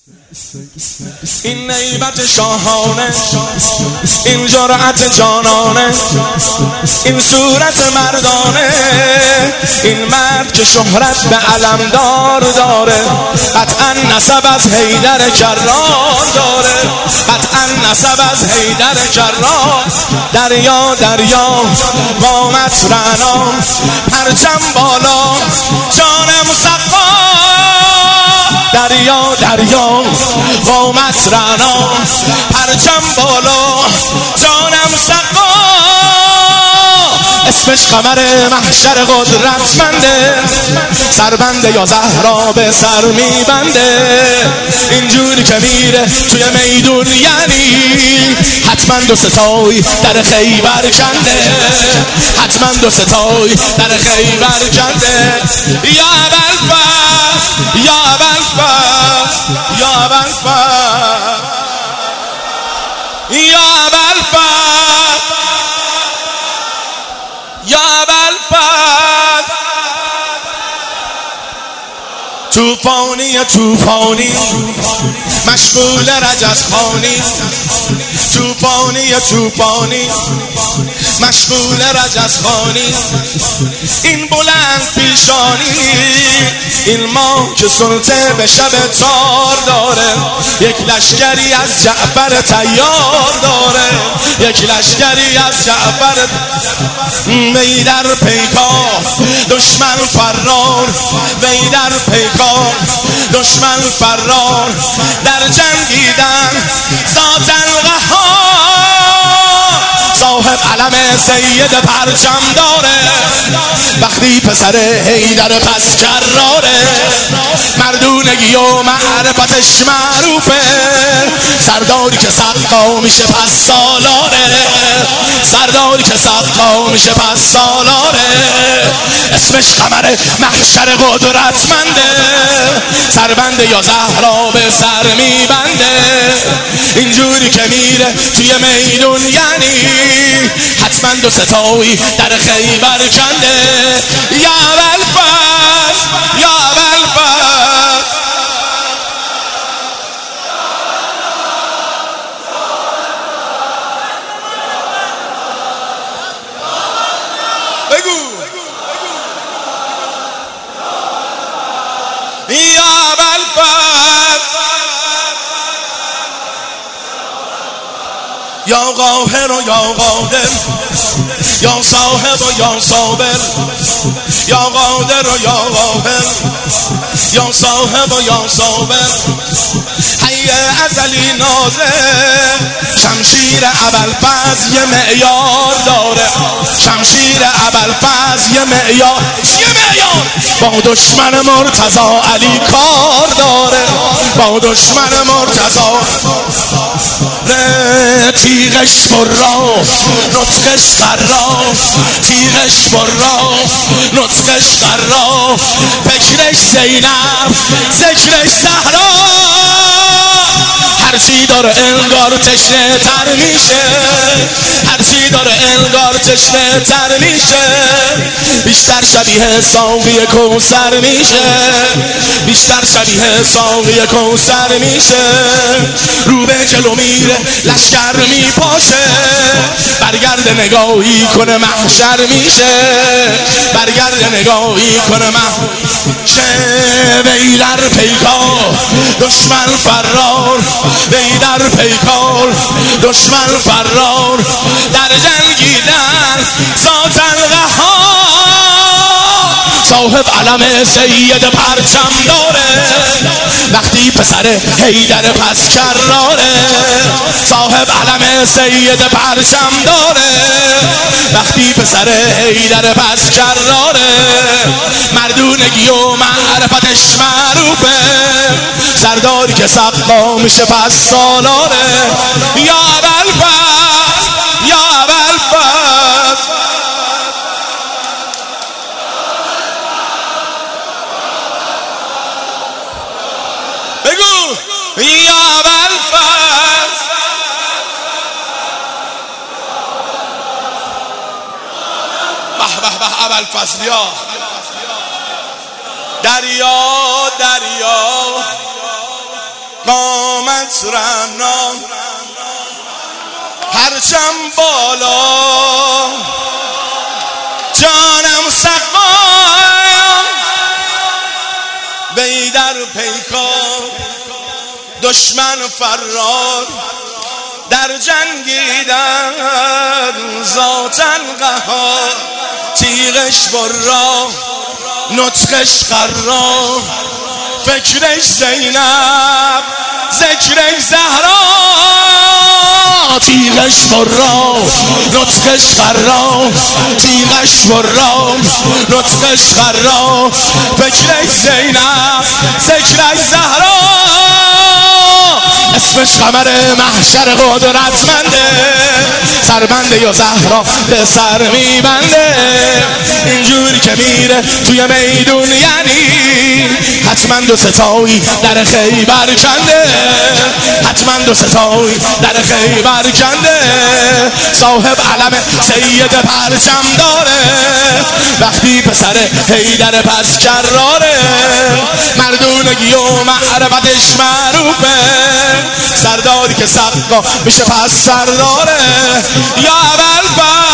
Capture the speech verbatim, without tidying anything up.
این نیبت شاهانه، این جرأت جانانه، این صورت مردانه، این مرد که شهرت به علمدار داره، قطعا نسب از حیدر کرار داره، قطعا نسب از حیدر کرار. دریا دریا قامت رعنا، پرچم بالا جان مسقا. دریا دریا قامت رعنا، پرچم بالا جانم سقا. اسمش قمر محشر قدرتمنده، سربنده یا زهرا به سر میبنده. اینجوری که میره توی میدون یعنی حتما دو ستای در خیبر کنده، حتما دو ستای در خیبر کنده. یا ابوالفضل یا ابوالفضل یا ابوالفضل یا ابوالفضل یا ابوالفضل. توفانی توفانی مشغول رجزخانی، توفانی توفانی مشغول رجزخانی. این بلند پیشانی، این ماه که سلطه به شب تار داره، یک لشکری از جعفر تیار داره، یک لشکری از جعفر. وی در پیکار دشمن فرار، وی در پیکار دشمن فرار. در جنگیدن ذات القهار، صاحب علم سید پرچم داره. وقتی پسر حیدر پس کراره، مردونگی و معرفتش معروفه. سرداری که سقا میشه پس سالاره، سرداری که سقا میشه پس سالاره. اسمش قمر محشر قدرتمنده، سربنده یا زهرا به سر میبنده. اینجوری که میره توی میدون یعنی حتما دو ستایی در خیبر کنده. یا ابوالفضل یا ابوالفضل. بگو یا ابوالفضل یا قاهر و یا قادر، یا صاحب و یا صابر، یا قادر و یا قاهر، یا صاحب و یا صابر. حی ازلی نازل، شمشیر ابوالفضل یه معیار داره، شمشیر ابوالفضل یه معیار، چیه معیار؟ با دشمن مرتضی علی کار داره، با دشمن مرتضی. تیغش برا نطقش قرا، تیغش برا نطقش قرا. فکرش زینب ذکرش زهرا، هرچی داره انگار تشنه تر میشه، هرچی داره انگار تشنه تر میشه. بیشتر شبیه ساقی کوثر میشه، بیشتر شبیه ساقی کوثر میشه. رو به جلو میره لشکر میپاشه، برگرد نگاهی کنه محشر میشه، برگرد نگاهی کنه محشر. وی در پیکار دشمن فرار، وی در پیکار دشمن فرار. در جنگیدن ذات القهار، صاحب علم سید پرچم داره. وقتی پسر حیدر پس کراره، صاحب علم سید پرچم داره. وقتی پسر حیدر پس کراره، مردونگی و معرفتش معروفه. سرداری که سقا میشه پس سالاره. یا ابوالفضل یا ابوالفضل. بگو یا ابوالفضل. به به به ابوالفضلیا. دریا دریا قامت رعنا هرچم بالا جانم سقایم وی در پیکار دشمن فرار در جنگیدن ذاتن قهار تیغش برا نطقش قرار فکرش زینب ذکرش زهرا تیغش برا نطقش قرار تیغش برا نطقش قرار فکرش زینب ذکرش زهرا اسمش قمر محشر قدرتمنده سربنده یا زهرا به سر میبنده اینجوری که میره توی میدون یعنی حتما دو ستایی در خیبر کنده حتما دو ستایی در خیبر کنده صاحب علم سید پرچم داره وقتی پسر حیدر پس کراره مردونگی و معرفتش معروفه سرداری که سقا میشه پس سرداره یا اول